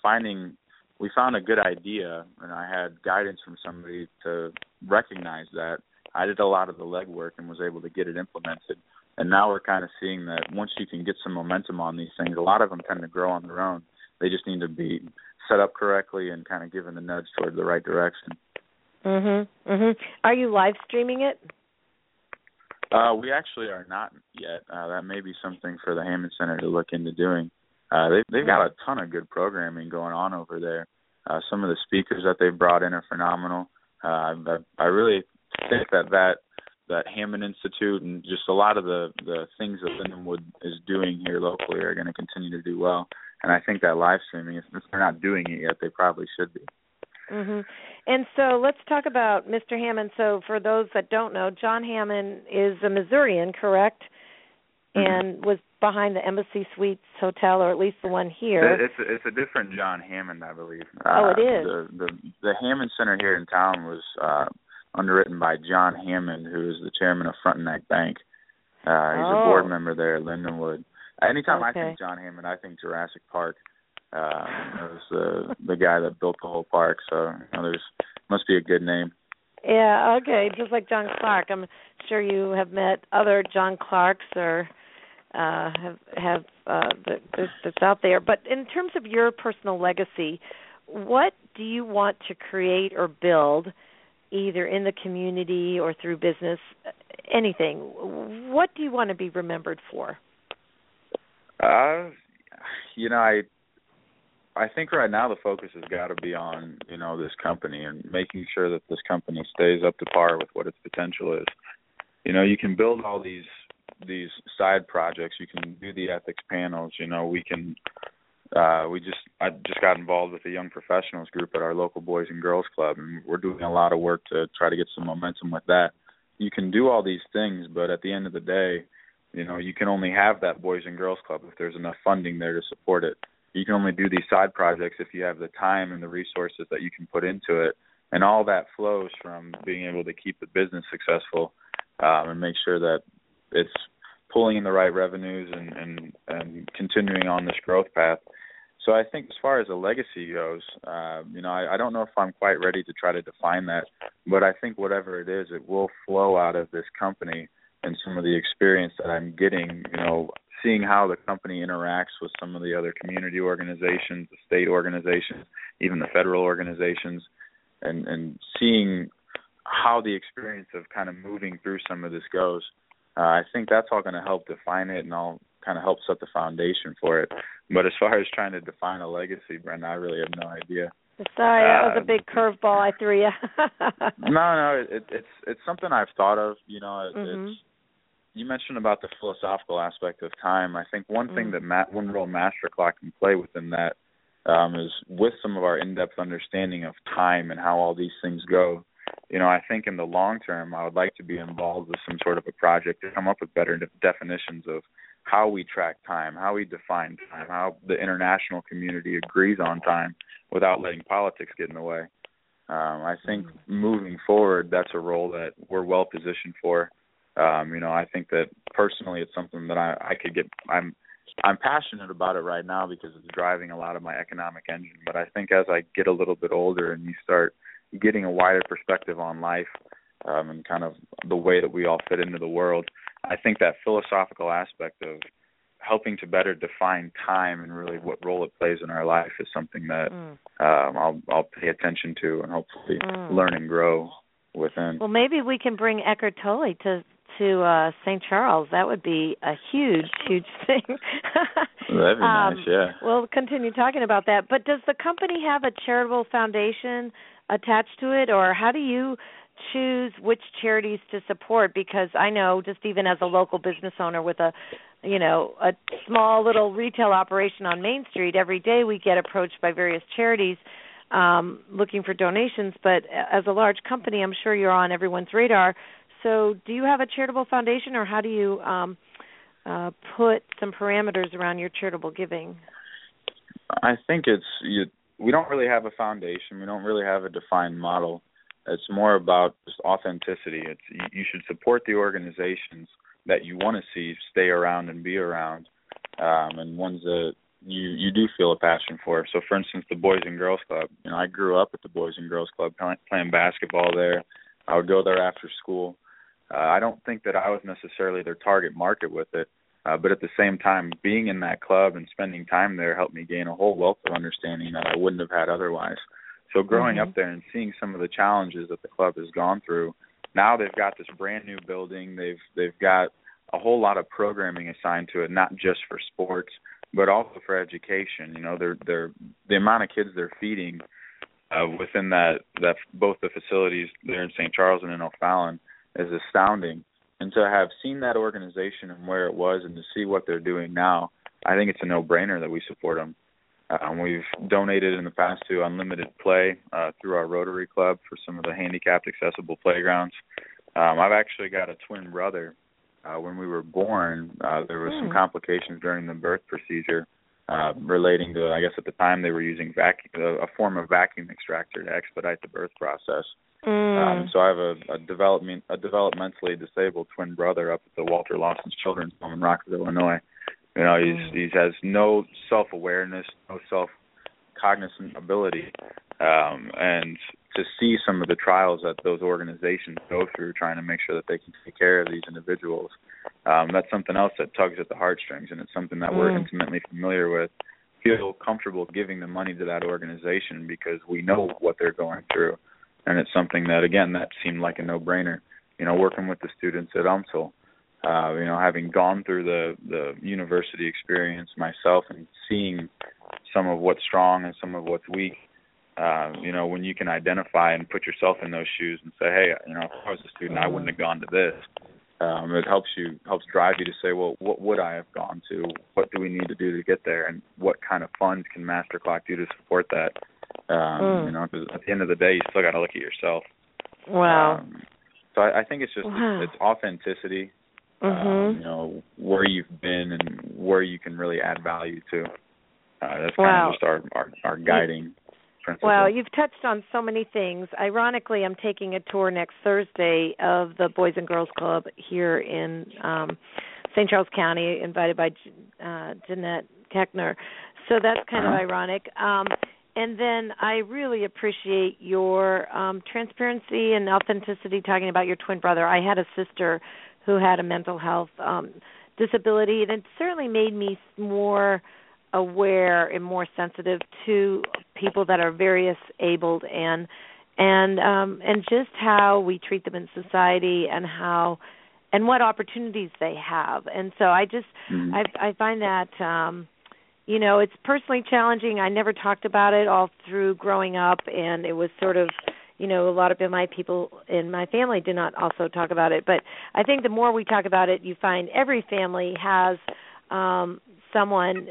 we found a good idea, and I had guidance from somebody to recognize that. I did a lot of the legwork and was able to get it implemented. And now we're kind of seeing that once you can get some momentum on these things, a lot of them tend to grow on their own. They just need to be set up correctly and kind of given the nudge toward the right direction. Are you live streaming it? We actually are not yet. That may be something for the Hammond Center to look into doing. They've got a ton of good programming going on over there. Some of the speakers that they've brought in are phenomenal. I really think that Hammond Institute and just a lot of the things that Lindenwood is doing here locally are going to continue to do well. And I think that live streaming, if they're not doing it yet, they probably should be. And so let's talk about Mr. Hammond. So for those that don't know, John Hammond is a Missourian, correct? And was behind the Embassy Suites Hotel, or at least the one here. It's a different John Hammond, I believe. It is. The Hammond Center here in town was underwritten by John Hammond, who is the chairman of Frontenac Bank. He's a board member there at Lindenwood. Anytime I think John Hammond, I think Jurassic Park. It was the guy that built the whole park, so there's must be a good name. Yeah, okay, just like John Clark. I'm sure you have met other John Clarks or have that's out there. But in terms of your personal legacy, what do you want to create or build, either in the community or through business, anything? What do you want to be remembered for? I think right now the focus has got to be on, this company and making sure that this company stays up to par with what its potential is. You can build all these side projects. You can do the ethics panels. I just got involved with the young professionals group at our local Boys and Girls Club, and we're doing a lot of work to try to get some momentum with that. You can do all these things, but at the end of the day, you can only have that Boys and Girls Club if there's enough funding there to support it. You can only do these side projects if you have the time and the resources that you can put into it. And all that flows from being able to keep the business successful and make sure that it's pulling in the right revenues and continuing on this growth path. So I think as far as a legacy goes, I don't know if I'm quite ready to try to define that, but I think whatever it is, it will flow out of this company and some of the experience that I'm getting, seeing how the company interacts with some of the other community organizations, the state organizations, even the federal organizations, and seeing how the experience of kind of moving through some of this goes. I think that's all going to help define it and all kind of help set the foundation for it. But as far as trying to define a legacy, Brenda, I really have no idea. Sorry, that was a big curveball I threw you. No, it's something I've thought of. It's, you mentioned about the philosophical aspect of time. I think one thing that one role Master Clock can play within that is with some of our in-depth understanding of time and how all these things go. I think in the long term, I would like to be involved with some sort of a project to come up with better definitions of how we track time, how we define time, how the international community agrees on time without letting politics get in the way. I think moving forward, that's a role that we're well positioned for. I think that personally it's something that I could get. I'm passionate about it right now because it's driving a lot of my economic engine. But I think as I get a little bit older and you start getting a wider perspective on life and kind of the way that we all fit into the world, I think that philosophical aspect of helping to better define time and really what role it plays in our life is something that I'll pay attention to and hopefully learn and grow within. Well, maybe we can bring Eckhart Tolle to St. Charles. That would be a huge thing. That'd be nice, yeah. We'll continue talking about that. But does the company have a charitable foundation attached to it, or how do you choose which charities to support? Because I know, just even as a local business owner with a small little retail operation on Main Street, every day we get approached by various charities looking for donations. But as a large company, I'm sure you're on everyone's radar. So do you have a charitable foundation, or how do you put some parameters around your charitable giving? I think we don't really have a foundation. We don't really have a defined model. It's more about just authenticity. You should support the organizations that you want to see stay around and be around, and ones that you do feel a passion for. So, for instance, the Boys and Girls Club. I grew up at the Boys and Girls Club playing basketball there. I would go there after school. I don't think that I was necessarily their target market with it, but at the same time, being in that club and spending time there helped me gain a whole wealth of understanding that I wouldn't have had otherwise. So growing up there and seeing some of the challenges that the club has gone through, now they've got this brand new building. They've got a whole lot of programming assigned to it, not just for sports, but also for education. The amount of kids they're feeding within that both the facilities there in St. Charles and in O'Fallon is astounding. And to have seen that organization and where it was and to see what they're doing now, I think it's a no-brainer that we support them. We've donated in the past to Unlimited Play through our Rotary Club for some of the handicapped accessible playgrounds. I've actually got a twin brother. When we were born, there was some complications during the birth procedure relating to, I guess at the time they were using a form of vacuum extractor to expedite the birth process. So I have a developmentally disabled twin brother up at the Walter Lawson Children's Home in Rockford, Illinois. He has no self-awareness, no self-cognizant ability, and to see some of the trials that those organizations go through trying to make sure that they can take care of these individuals, that's something else that tugs at the heartstrings, and it's something that we're intimately familiar with. Feel comfortable giving the money to that organization because we know what they're going through, and it's something that, again, that seemed like a no-brainer. Working with the students at UMSL, having gone through the university experience myself and seeing some of what's strong and some of what's weak, when you can identify and put yourself in those shoes and say, hey, if I was a student, I wouldn't have gone to this. It helps drive you to say, well, what would I have gone to? What do we need to do to get there? And what kind of funds can MasterClock do to support that? Because at the end of the day, you still got to look at yourself. Wow. So I think it's just it's authenticity, where you've been and where you can really add value to. That's kind of just our guiding principle. Well, you've touched on so many things. Ironically, I'm taking a tour next Thursday of the Boys and Girls Club here in St. Charles County, invited by Jeanette Keckner. So that's kind of ironic. And then I really appreciate your transparency and authenticity talking about your twin brother. I had a sister who had a mental health disability, and it certainly made me more aware and more sensitive to people that are various abled and just how we treat them in society and what opportunities they have. And so I find that it's personally challenging. I never talked about it all through growing up, and it was sort of, a lot of my people in my family did not also talk about it. But I think the more we talk about it, you find every family has someone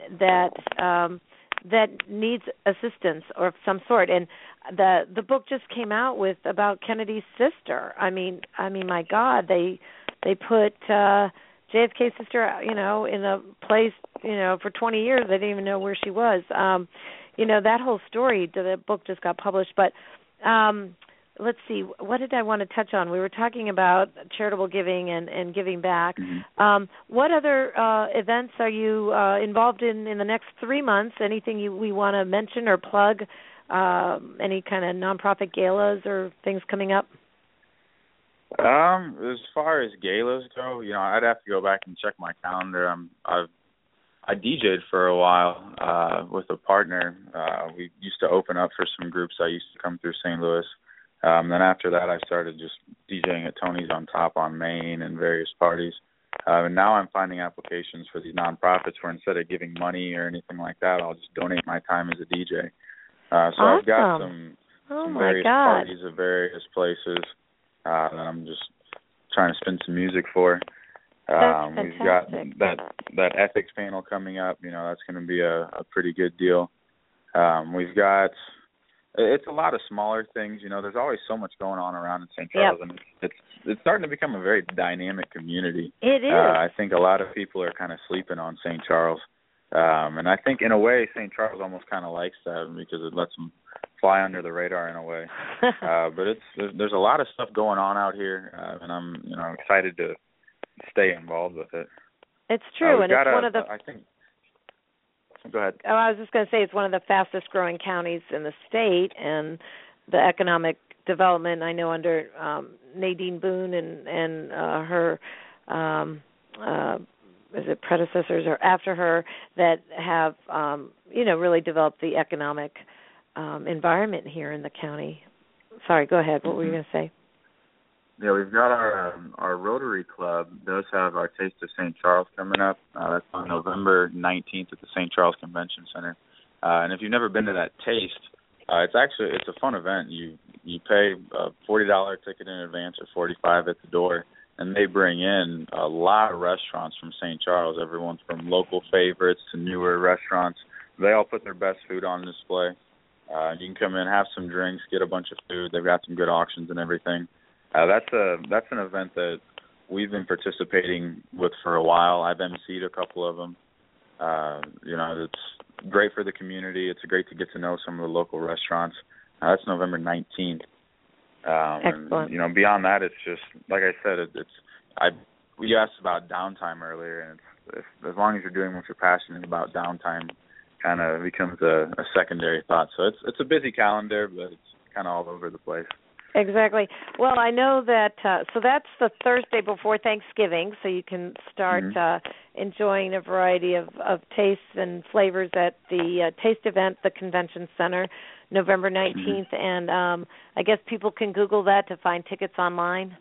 that needs assistance or of some sort. And the book just came out about Kennedy's sister. I mean, my God, they put JFK's sister, in a place, for 20 years. They didn't even know where she was. That whole story, the book just got published. But let's see, what did I want to touch on? We were talking about charitable giving and giving back. What other events are you involved in the next 3 months? Anything we want to mention or plug? Any kind of nonprofit galas or things coming up? As far as galas go, I'd have to go back and check my calendar. I DJ'd for a while with a partner. We used to open up for some groups that used to come through St. Louis. Then after that, I started just DJing at Tony's on Top on Main and various parties. And now I'm finding applications for these nonprofits where instead of giving money or anything like that, I'll just donate my time as a DJ. So awesome. I've got some various parties at various places that I'm just trying to spin some music for. We've got that ethics panel coming up. That's going to be a pretty good deal. We've got it's a lot of smaller things. There's always so much going on around in St. Charles, and it's starting to become a very dynamic community. It is. I think a lot of people are kind of sleeping on St. Charles, and I think in a way St. Charles almost kind of likes that because it lets them fly under the radar in a way. But there's a lot of stuff going on out here, and I'm excited to stay involved with it. It's true, and it's one of the. I think. Go ahead. Oh, I was just going to say it's one of the fastest growing counties in the state, and the economic development. I know under Nadine Boone and her is it predecessors or after her that have really developed the economic environment here in the county. Sorry, go ahead. What were you going to say? Yeah, we've got our Rotary Club does have our Taste of St. Charles coming up. That's on November 19th at the St. Charles Convention Center. And if you've never been to that Taste, it's a fun event. You pay a $40 ticket in advance or $45 at the door, and they bring in a lot of restaurants from St. Charles. Everyone from local favorites to newer restaurants. They all put their best food on display. You can come in, have some drinks, get a bunch of food. They've got some good auctions and everything. That's an event that we've been participating with for a while. I've emceed a couple of them. It's great for the community. It's great to get to know some of the local restaurants. That's November 19th. Excellent. And, beyond that, it's just like I said. You asked about downtime earlier, and as long as you're doing what you're passionate about, downtime kind of becomes a secondary thought. So it's a busy calendar, but it's kind of all over the place. Exactly. Well, I know that, so that's the Thursday before Thanksgiving, so you can start enjoying a variety of tastes and flavors at the Taste event, the Convention Center, November 19th, and I guess people can Google that to find tickets online.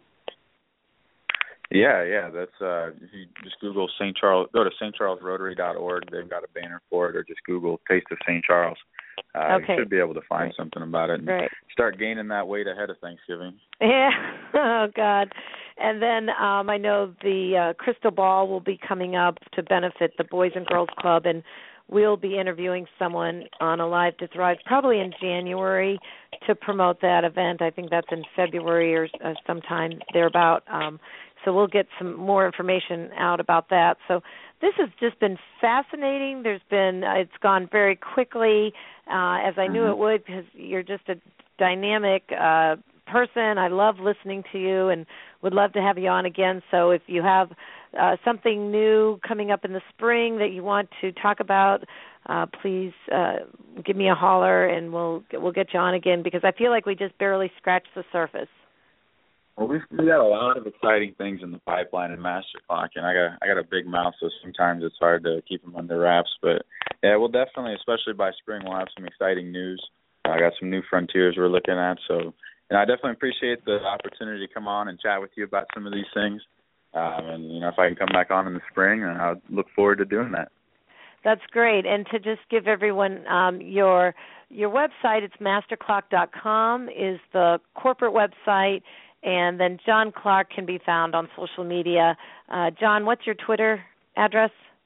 Yeah, that's if you just Google St. Charles, go to stcharlesrotary.org. They've got a banner for it, or just Google Taste of St. Charles. You should be able to find something about it and start gaining that weight ahead of Thanksgiving. Yeah. Oh, God. And then I know the Crystal Ball will be coming up to benefit the Boys and Girls Club, and we'll be interviewing someone on Alive to Thrive probably in January to promote that event. I think that's in February or sometime thereabout. So we'll get some more information out about that. So this has just been fascinating. It's gone very quickly, as I knew it would, because you're just a dynamic person. I love listening to you and would love to have you on again. So if you have something new coming up in the spring that you want to talk about, please give me a holler and we'll get you on again, because I feel like we just barely scratched the surface. Well, we've got a lot of exciting things in the pipeline in Master Clock, and I got a big mouth, so sometimes it's hard to keep them under wraps. But yeah, we'll definitely, especially by spring, we'll have some exciting news. I got some new frontiers we're looking at, and I definitely appreciate the opportunity to come on and chat with you about some of these things. And if I can come back on in the spring, I look forward to doing that. That's great. And to just give everyone your website, it's masterclock.com is the corporate website. And then John Clark can be found on social media. John, what's your Twitter address?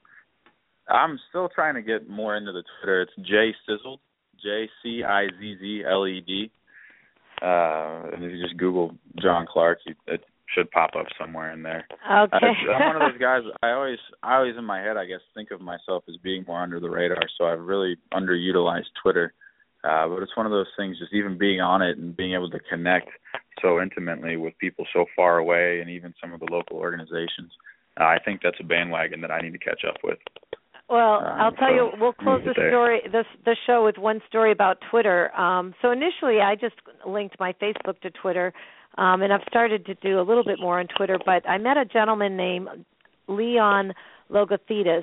I'm still trying to get more into the Twitter. It's jcizzled, JCIZZLED. And if you just Google John Clark, it should pop up somewhere in there. Okay. I'm one of those guys. I always in my head, I guess, think of myself as being more under the radar. So I've really underutilized Twitter. But it's one of those things, just even being on it and being able to connect so intimately with people so far away and even some of the local organizations. I think that's a bandwagon that I need to catch up with. Well, I'll tell you, we'll close the show with one story about Twitter. So initially I just linked my Facebook to Twitter, and I've started to do a little bit more on Twitter, but I met a gentleman named Leon Logothetis,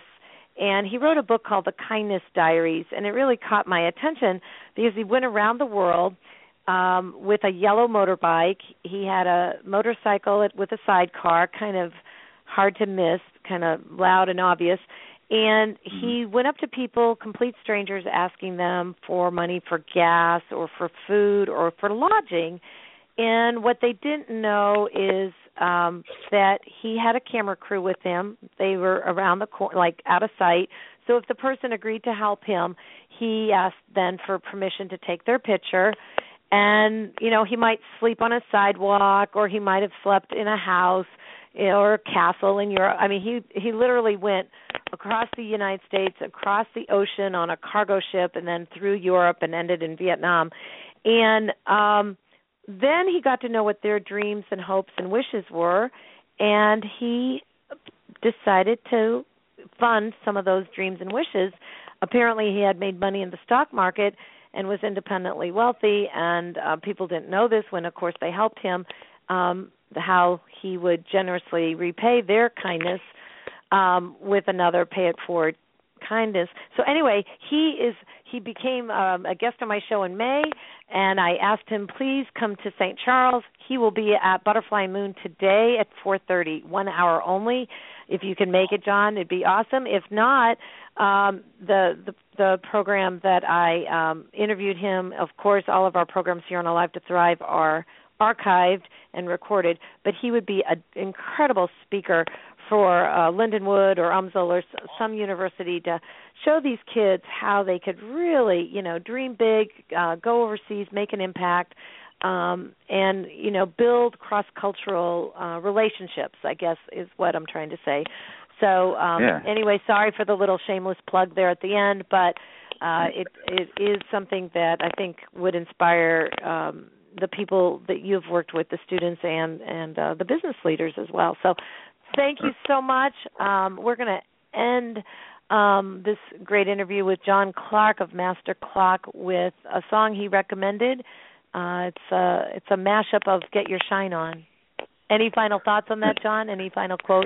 And he wrote a book called The Kindness Diaries, and it really caught my attention because he went around the world with a yellow motorbike. He had a motorcycle with a sidecar, kind of hard to miss, kind of loud and obvious. And he went up to people, complete strangers, asking them for money for gas or for food or for lodging. And what they didn't know is that he had a camera crew with him. They were around the corner, like out of sight. So if the person agreed to help him, he asked then for permission to take their picture. And, you know, he might sleep on a sidewalk, or he might have slept in a house, you know, or a castle in Europe. I mean, he literally went across the United States, across the ocean on a cargo ship, and then through Europe and ended in Vietnam. And then he got to know what their dreams and hopes and wishes were, and he decided to fund some of those dreams and wishes. Apparently he had made money in the stock market and was independently wealthy, and people didn't know this when, of course, they helped him, how he would generously repay their kindness with another pay-it-forward kindness. So anyway, he became a guest on my show in May, and I asked him, please come to St. Charles. He will be at Butterfly Moon today at 4:30, 1 hour only. If you can make it, John, it'd be awesome. If not, the program that I interviewed him, of course, all of our programs here on Alive to Thrive are archived and recorded, but he would be an incredible speaker for Lindenwood or UMSL or some university to show these kids how they could really, you know, dream big, go overseas, make an impact, and, you know, build cross-cultural relationships, I guess is what I'm trying to say. So anyway, sorry for the little shameless plug there at the end, but it is something that I think would inspire the people that you've worked with, the students and the business leaders as well. So thank you so much. We're going to end this great interview with John Clark of Master Clock with a song he recommended. It's a mashup of Get Your Shine On. Any final thoughts on that, John? Any final quotes?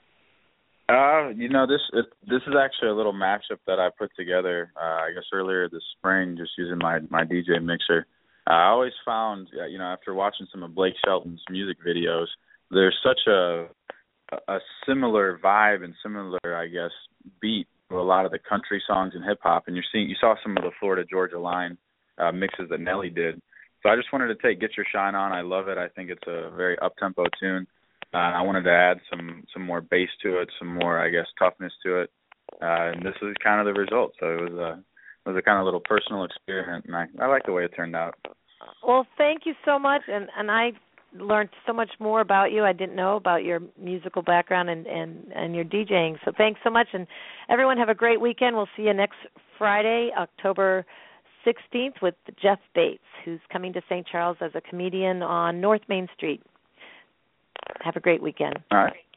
You know, this is actually a little mashup that I put together, I guess earlier this spring, just using my DJ mixer. I always found, you know, after watching some of Blake Shelton's music videos, there's such a similar vibe and similar, I guess, beat to a lot of the country songs and hip hop. And you saw some of the Florida Georgia Line mixes that Nelly did. So I just wanted to take Get Your Shine On. I love it. I think it's a very up-tempo tune. I wanted to add some more bass to it, some more, I guess, toughness to it. And this is kind of the result. So it was a kind of little personal experiment, and I like the way it turned out. Well, thank you so much, and I learned so much more about you. I didn't know about your musical background and your DJing. So thanks so much, and everyone have a great weekend. We'll see you next Friday, October 16th, with Jeff Bates, who's coming to St. Charles as a comedian on North Main Street. Have a great weekend. All right.